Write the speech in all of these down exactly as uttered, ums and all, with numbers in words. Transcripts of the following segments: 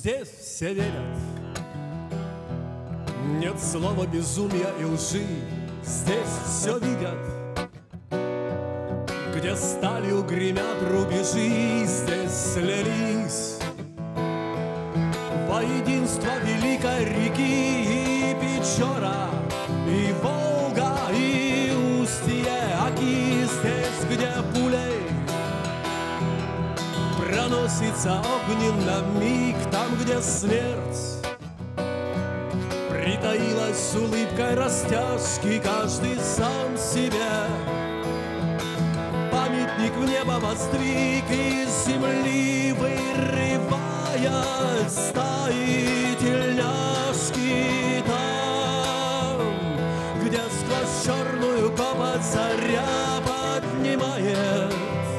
здесь все верят. Нет слова безумия и лжи, здесь все видят. Где сталью гремят рубежи, здесь слились во единство великой реки и Печора, и Волга, и устье Оки. Здесь, где пулей проносится огненно миг, там, где смерть притаилась с улыбкой растяжки, каждый сам себе памятник в небо воздвиг, из земли вырывая стаи тельняшки. Там, где сквозь черную копоть заря поднимает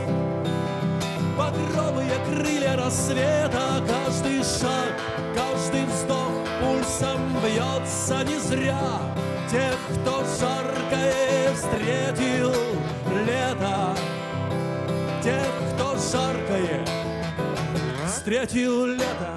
багровые крылья рассвета, каждый шаг, каждый вздох пульсом бьется не зря. Тех, кто жаркое встретил лето, тех, кто жаркое встретил лето.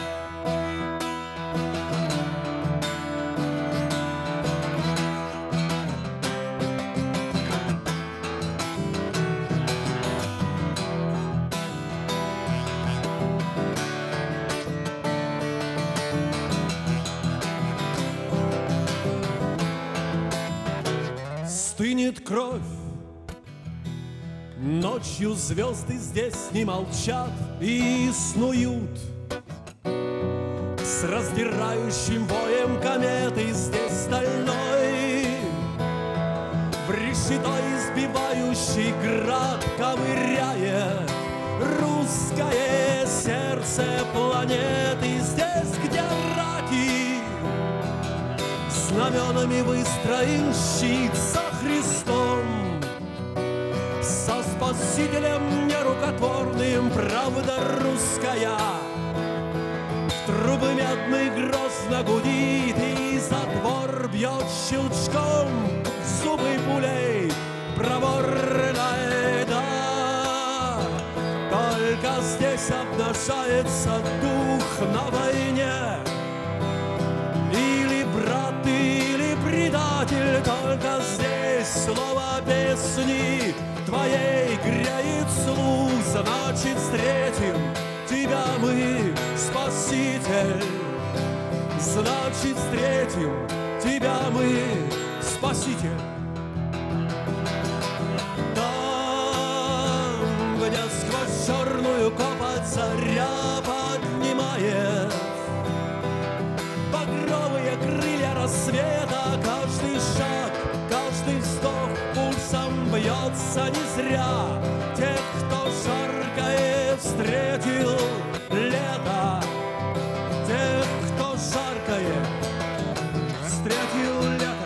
Стынет кровь, ночью звезды здесь не молчат и снуют с раздирающим воем кометы. Здесь стальной в решетой избивающий град ковыряет русское сердце планеты. Здесь, где раки знаменами выстроен щит со Христом, со Спасителем нерукотворным, правда русская в трубы медный грозно гудит, и затвор бьет щелчком, в зубы пулей проворная, да. Только здесь обнажается дух на войне, или брат, или предатель. Только здесь слово песни твоей греет слух. Значит, встретим тебя мы, Спаситель. Значит, встретим тебя мы, Спаситель. Там, где сквозь черную копоть заря поднимает багровые крылья рассвета, каждый шаг, каждый вздох пульсом бьется не зря. Тех, кто жаркое встретил лето, тех, кто жаркое встретил лето.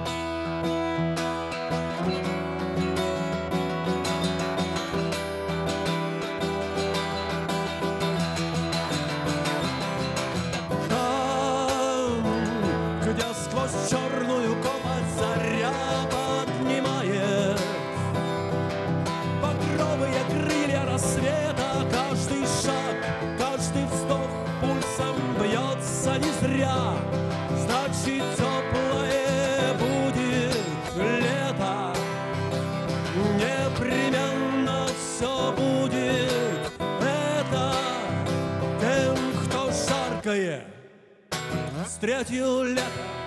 Черную копоть заря поднимает багровые крылья рассвета, каждый шаг, каждый вздох пульсом бьется не зря. Значит, теплое будет лето, непременно все будет это тем, кто жаркое встретил лето.